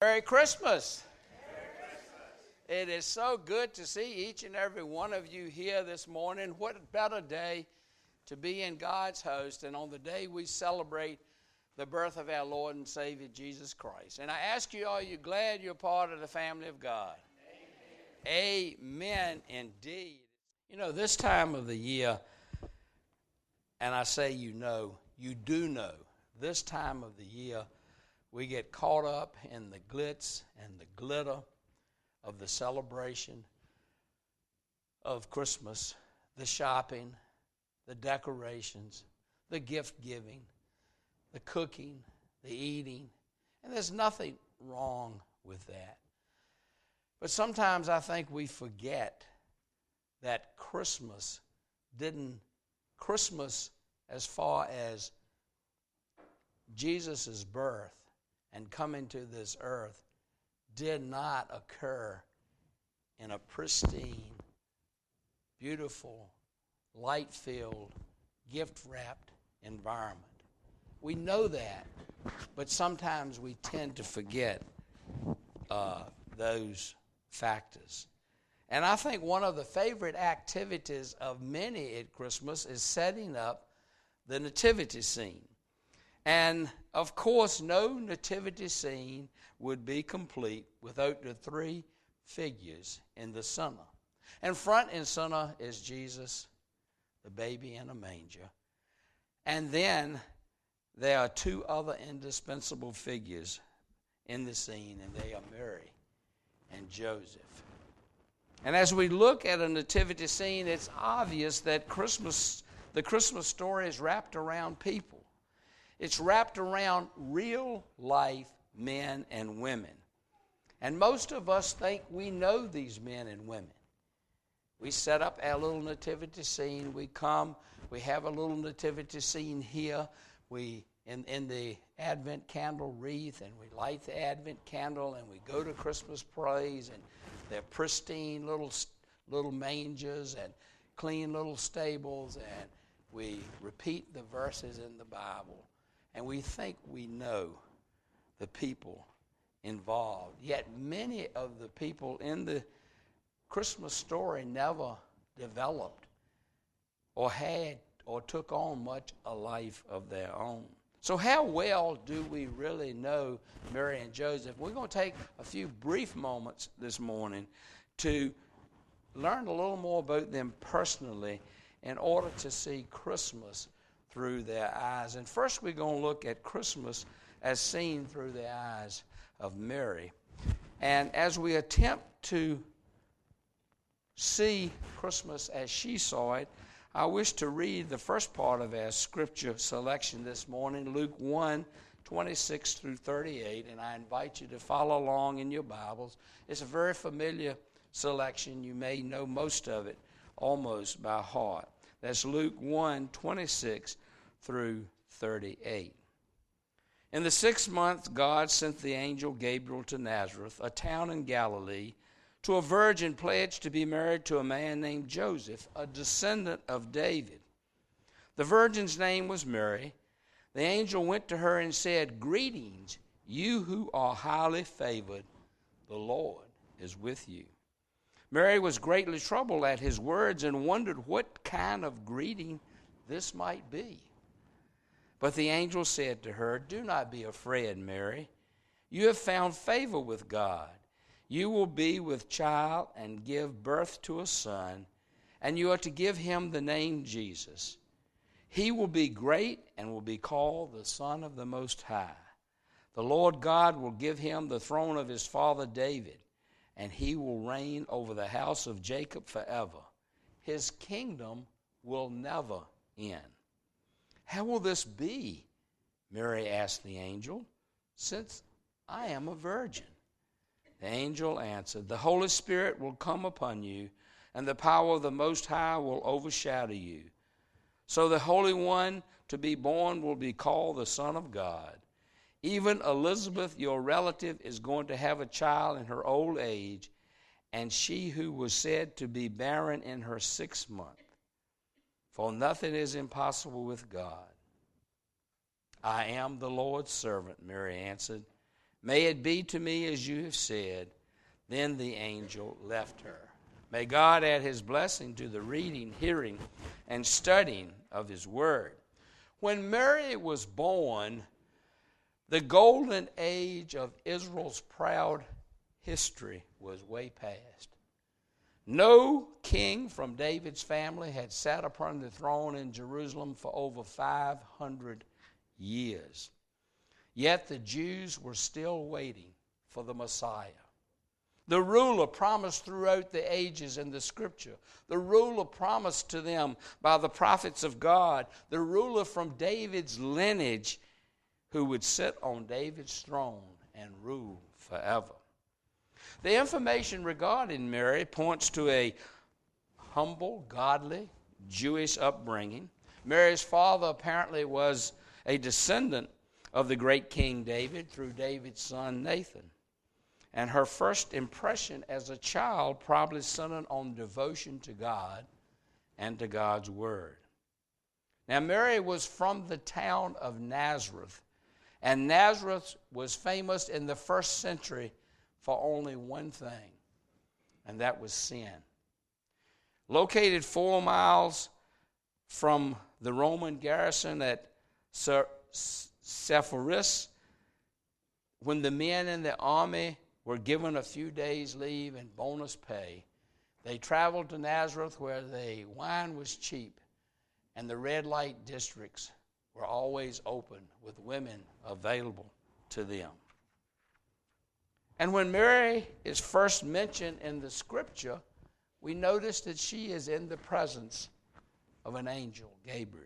Merry Christmas. It is so good to see each and every one of you here this morning. What better day to be in God's host and on the day we celebrate the birth of our Lord and Savior Jesus Christ. And I ask you, are you glad you're part of the family of God? Amen. Amen indeed. You know, this time of the year, and I say you do know, this time of the year, we get caught up in the glitz and the glitter of the celebration of Christmas, the shopping, the decorations, the gift giving, the cooking, the eating, and there's nothing wrong with that. But sometimes I think we forget that Christmas as far as Jesus' birth and coming to this earth did not occur in a pristine, beautiful, light-filled, gift-wrapped environment. We know that, but sometimes we tend to forget those factors. And I think one of the favorite activities of many at Christmas is setting up the nativity scene. And, of course, no nativity scene would be complete without the three figures in the center. And front and center is Jesus, the baby in a manger. And then there are two other indispensable figures in the scene, and they are Mary and Joseph. And as we look at a nativity scene, it's obvious that the Christmas story is wrapped around people. It's wrapped around real-life men and women. And most of us think we know these men and women. We set up our little nativity scene. We come, we have a little nativity scene here. We in the Advent candle wreath, and we light the Advent candle, and we go to Christmas praise, and they're pristine little mangers and clean little stables, and we repeat the verses in the Bible. And we think we know the people involved. Yet many of the people in the Christmas story never developed or had or took on much a life of their own. So how well do we really know Mary and Joseph? We're going to take a few brief moments this morning to learn a little more about them personally in order to see Christmas through their eyes. And first we're going to look at Christmas as seen through the eyes of Mary. And as we attempt to see Christmas as she saw it, I wish to read the first part of our scripture selection this morning, Luke 1:26 through 38, and I invite you to follow along in your Bibles. It's a very familiar selection. You may know most of it almost by heart. That's Luke 1:26 through 38. In the 6th month, God sent the angel Gabriel to Nazareth, a town in Galilee, to a virgin pledged to be married to a man named Joseph, a descendant of David. The virgin's name was Mary. The angel went to her and said, "Greetings, you who are highly favored. The Lord is with you." Mary was greatly troubled at his words and wondered what kind of greeting this might be. But the angel said to her, "Do not be afraid, Mary. You have found favor with God. You will be with child and give birth to a son, and you are to give him the name Jesus. He will be great and will be called the Son of the Most High. The Lord God will give him the throne of his father David, and he will reign over the house of Jacob forever. His kingdom will never end." "How will this be?" Mary asked the angel, "since I am a virgin." The angel answered, "The Holy Spirit will come upon you, and the power of the Most High will overshadow you. So the Holy One to be born will be called the Son of God. Even Elizabeth, your relative, is going to have a child in her old age, and she who was said to be barren in her 6th month. For nothing is impossible with God." "I am the Lord's servant," Mary answered. May it be to me as you have said. Then the angel left her. May God add his blessing to the reading, hearing, and studying of his word. When Mary was born, the golden age of Israel's proud history was way past. No king from David's family had sat upon the throne in Jerusalem for over 500 years. Yet the Jews were still waiting for the Messiah. The ruler promised throughout the ages in the Scripture. The ruler promised to them by the prophets of God. The ruler from David's lineage who would sit on David's throne and rule forever. The information regarding Mary points to a humble, godly, Jewish upbringing. Mary's father apparently was a descendant of the great King David through David's son Nathan. And her first impression as a child probably centered on devotion to God and to God's Word. Now, Mary was from the town of Nazareth, and Nazareth was famous in the first century for only one thing, and that was sin. Located 4 miles from the Roman garrison at Sepphoris, when the men in the army were given a few days' leave and bonus pay, they traveled to Nazareth where the wine was cheap and the red light districts were always open with women available to them. And when Mary is first mentioned in the Scripture, we notice that she is in the presence of an angel, Gabriel.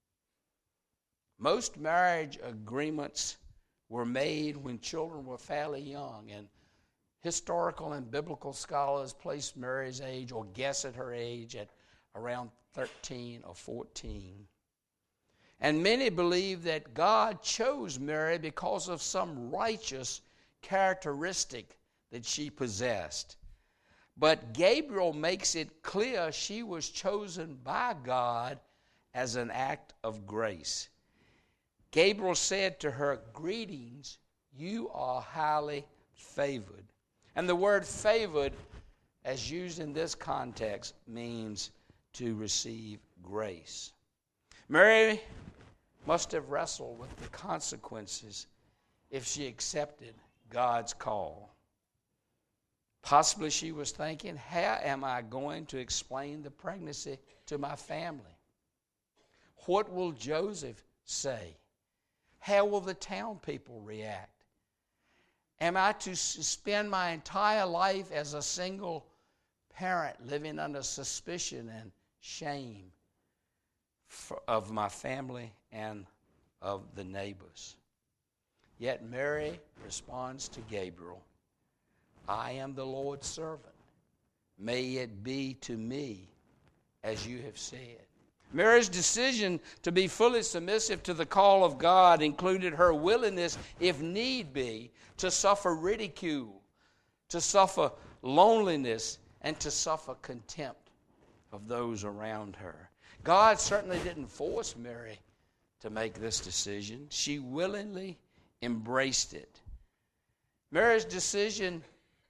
Most marriage agreements were made when children were fairly young, and historical and biblical scholars place Mary's age or guess at her age at around 13 or 14. And many believe that God chose Mary because of some righteous characteristic that she possessed. But Gabriel makes it clear she was chosen by God as an act of grace. Gabriel said to her, "Greetings, you are highly favored." And the word favored, as used in this context, means to receive grace. Mary must have wrestled with the consequences if she accepted God's call. Possibly she was thinking, how am I going to explain the pregnancy to my family? What will Joseph say? How will the town people react? Am I to spend my entire life as a single parent living under suspicion and shame of my family and of the neighbors? Yet Mary responds to Gabriel, "I am the Lord's servant. May it be to me as you have said." Mary's decision to be fully submissive to the call of God included her willingness, if need be, to suffer ridicule, to suffer loneliness, and to suffer contempt of those around her. God certainly didn't force Mary to make this decision. She willingly embraced it. Mary's decision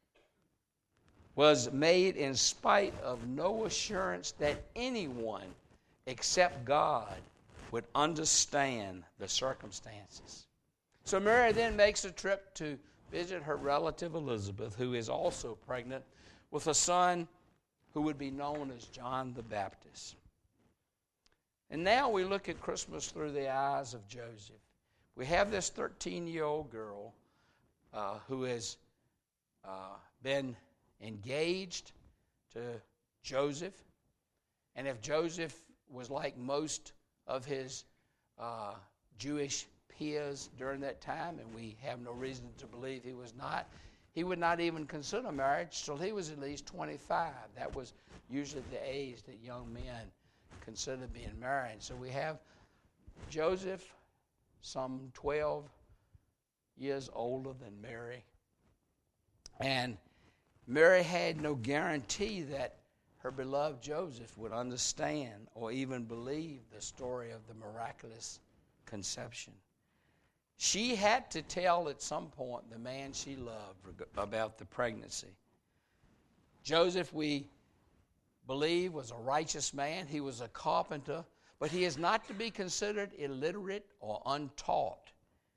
was made in spite of no assurance that anyone except God would understand the circumstances. So Mary then makes a trip to visit her relative Elizabeth, who is also pregnant with a son who would be known as John the Baptist. And now we look at Christmas through the eyes of Joseph. We have this 13-year-old girl who has been engaged to Joseph. And if Joseph was like most of his Jewish peers during that time, and we have no reason to believe he was not, he would not even consider marriage till he was at least 25. That was usually the age that young men considered being married. So we have Joseph, some 12 years older than Mary. And Mary had no guarantee that her beloved Joseph would understand or even believe the story of the miraculous conception. She had to tell at some point the man she loved about the pregnancy. Joseph, we believe, was a righteous man. He was a carpenter, but he is not to be considered illiterate or untaught.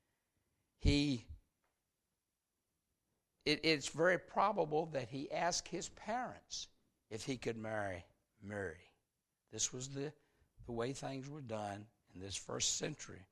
It's very probable that he asked his parents if he could marry Mary. This was the way things were done in this first century.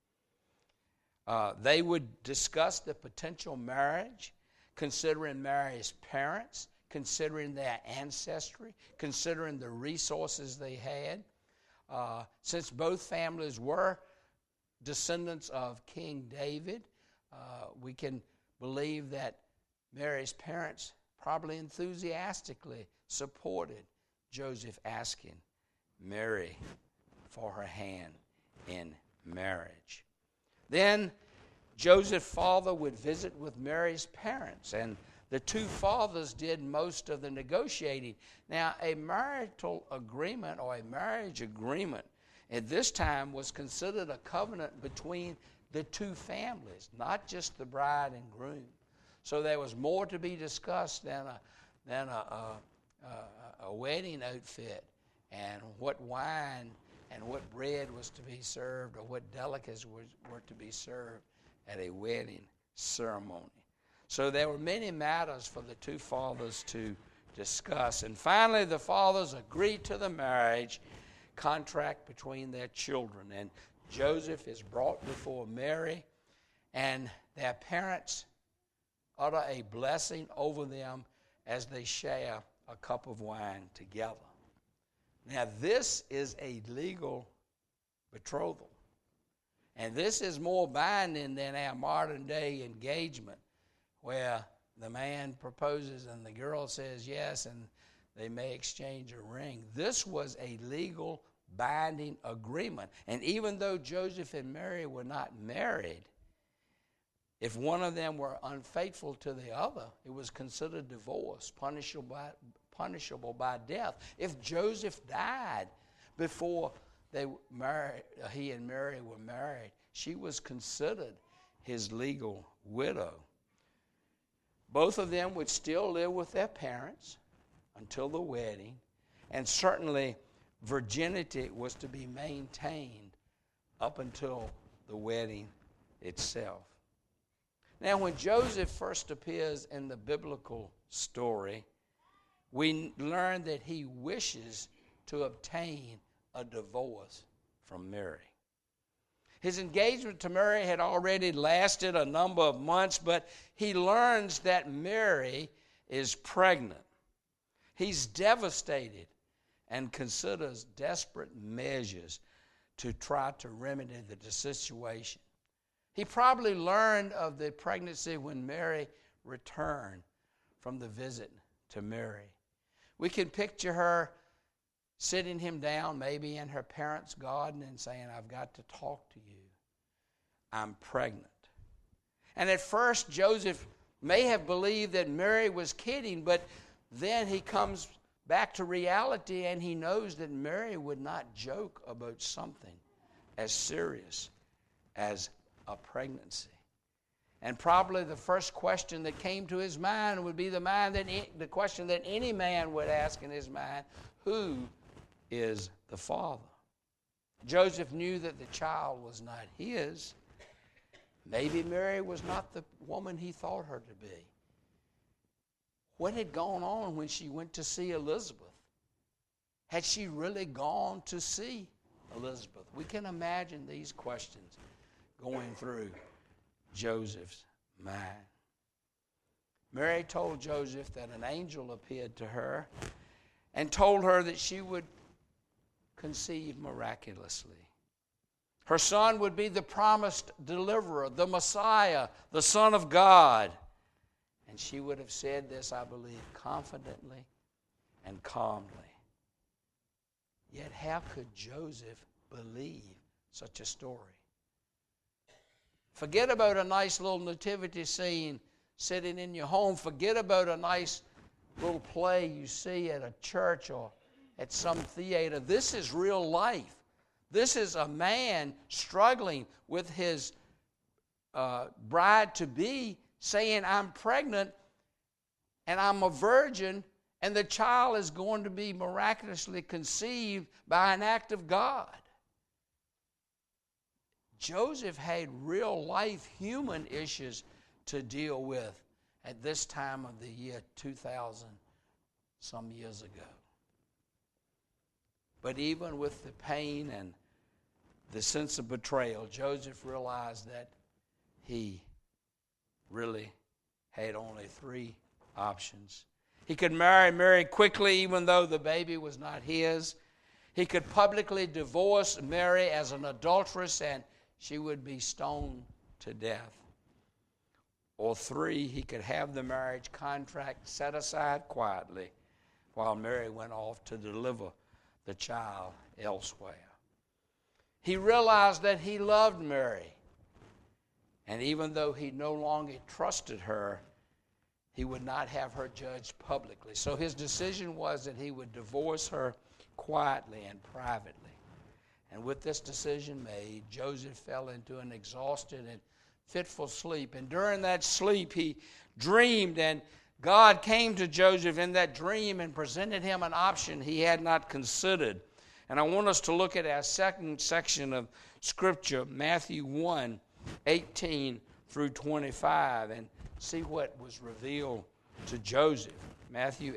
They would discuss the potential marriage, considering Mary's parents, considering their ancestry, considering the resources they had. Since both families were descendants of King David, we can believe that Mary's parents probably enthusiastically supported Joseph asking Mary for her hand in marriage. Then Joseph's father would visit with Mary's parents, and the two fathers did most of the negotiating. Now, a marital agreement or a marriage agreement at this time was considered a covenant between the two families, not just the bride and groom. So there was more to be discussed than a wedding outfit and what wine and what bread was to be served or what delicacies were to be served at a wedding ceremony. So there were many matters for the two fathers to discuss. And finally, the fathers agreed to the marriage contract between their children. And Joseph is brought before Mary, and their parents utter a blessing over them as they share a cup of wine together. Now, this is a legal betrothal. And this is more binding than our modern day engagement, where the man proposes and the girl says yes, and they may exchange a ring. This was a legal binding agreement. And even though Joseph and Mary were not married, if one of them were unfaithful to the other, it was considered divorce, punishable by death. If Joseph died before he and Mary were married, she was considered his legal widow. Both of them would still live with their parents until the wedding, and certainly virginity was to be maintained up until the wedding itself. Now, when Joseph first appears in the biblical story, we learn that he wishes to obtain a divorce from Mary. His engagement to Mary had already lasted a number of months, but he learns that Mary is pregnant. He's devastated and considers desperate measures to try to remedy the situation. He probably learned of the pregnancy when Mary returned from the visit to Mary. We can picture her sitting him down maybe in her parents' garden and saying, "I've got to talk to you. I'm pregnant." And at first, Joseph may have believed that Mary was kidding, but then he comes back to reality and he knows that Mary would not joke about something as serious as a pregnancy. And probably the first question that came to his mind would be the question that any man would ask in his mind: who is the father? Joseph knew that the child was not his. Maybe Mary was not the woman he thought her to be. What had gone on when she went to see Elizabeth? Had she really gone to see Elizabeth? We can imagine these questions going through Joseph's mind. Mary told Joseph that an angel appeared to her and told her that she would conceive miraculously. Her son would be the promised deliverer, the Messiah, the Son of God. And she would have said this, I believe, confidently and calmly. Yet how could Joseph believe such a story? Forget about a nice little nativity scene sitting in your home. Forget about a nice little play you see at a church or at some theater. This is real life. This is a man struggling with his bride-to-be saying, I'm pregnant and I'm a virgin, and the child is going to be miraculously conceived by an act of God. Joseph had real-life human issues to deal with at this time of the year 2,000 some years ago. But even with the pain and the sense of betrayal, Joseph realized that he really had only three options. He could marry Mary quickly, even though the baby was not his. He could publicly divorce Mary as an adulteress, and she would be stoned to death. Or three, he could have the marriage contract set aside quietly while Mary went off to deliver the child elsewhere. He realized that he loved Mary, and even though he no longer trusted her, he would not have her judged publicly. So his decision was that he would divorce her quietly and privately. And with this decision made, Joseph fell into an exhausted and fitful sleep. And during that sleep, he dreamed, and God came to Joseph in that dream and presented him an option he had not considered. And I want us to look at our second section of Scripture, Matthew 1:18 through 25, and see what was revealed to Joseph. Matthew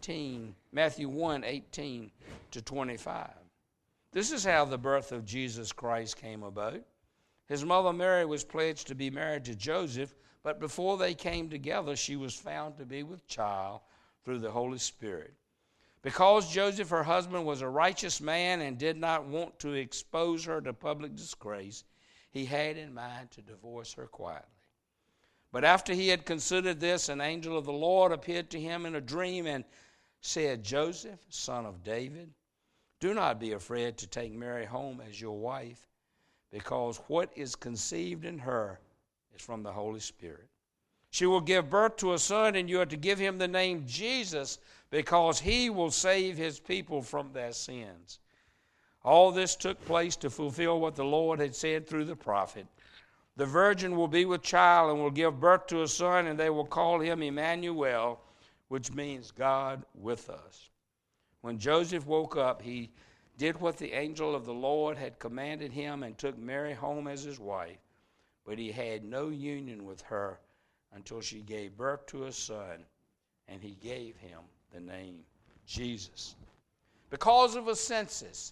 1:18 to 25. This is how the birth of Jesus Christ came about. His mother Mary was pledged to be married to Joseph, but before they came together, she was found to be with child through the Holy Spirit. Because Joseph, her husband, was a righteous man and did not want to expose her to public disgrace, he had in mind to divorce her quietly. But after he had considered this, an angel of the Lord appeared to him in a dream and said, Joseph, son of David, do not be afraid to take Mary home as your wife, because what is conceived in her is from the Holy Spirit. She will give birth to a son, and you are to give him the name Jesus, because he will save his people from their sins. All this took place to fulfill what the Lord had said through the prophet. The virgin will be with child and will give birth to a son, and they will call him Emmanuel, which means God with us. When Joseph woke up, he did what the angel of the Lord had commanded him and took Mary home as his wife. But he had no union with her until she gave birth to a son, and he gave him the name Jesus. Because of a census,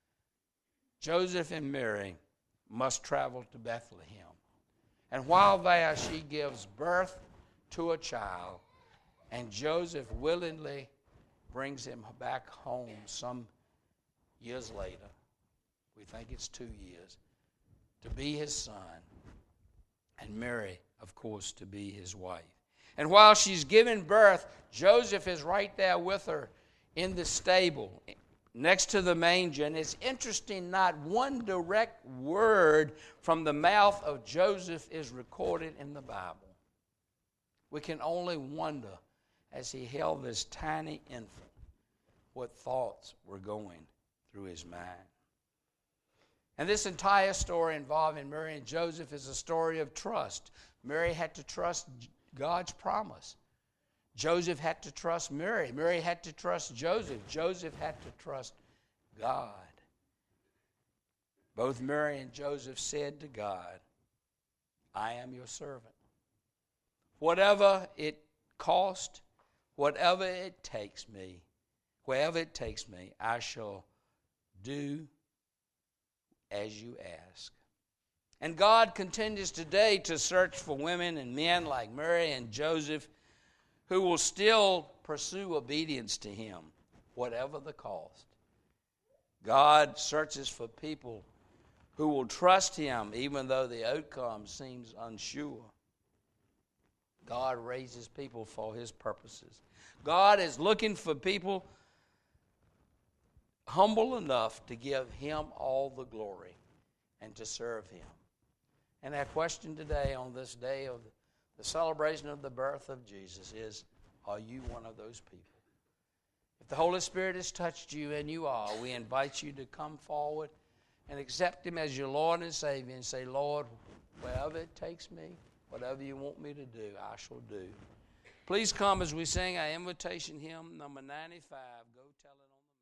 Joseph and Mary must travel to Bethlehem. And while there, she gives birth to a child, and Joseph willingly brings him back home some years later. We think it's 2 years, to be his son, and Mary, of course, to be his wife. And while she's giving birth, Joseph is right there with her in the stable next to the manger. And it's interesting, not one direct word from the mouth of Joseph is recorded in the Bible. We can only wonder, as he held this tiny infant, what thoughts were going through his mind. And this entire story involving Mary and Joseph is a story of trust. Mary had to trust God's promise. Joseph had to trust Mary. Mary had to trust Joseph. Joseph had to trust God. Both Mary and Joseph said to God, I am your servant. Whatever it cost, whatever it takes me, wherever it takes me, I shall do as you ask. And God continues today to search for women and men like Mary and Joseph who will still pursue obedience to him, whatever the cost. God searches for people who will trust him even though the outcome seems unsure. God raises people for his purposes. God is looking for people humble enough to give him all the glory and to serve him. And our question today on this day of the celebration of the birth of Jesus is, are you one of those people? If the Holy Spirit has touched you, and you are, we invite you to come forward and accept him as your Lord and Savior and say, Lord, Wherever it takes me, whatever you want me to do, I shall do. Please come as we sing our invitation hymn, number 95, Go Tell It on the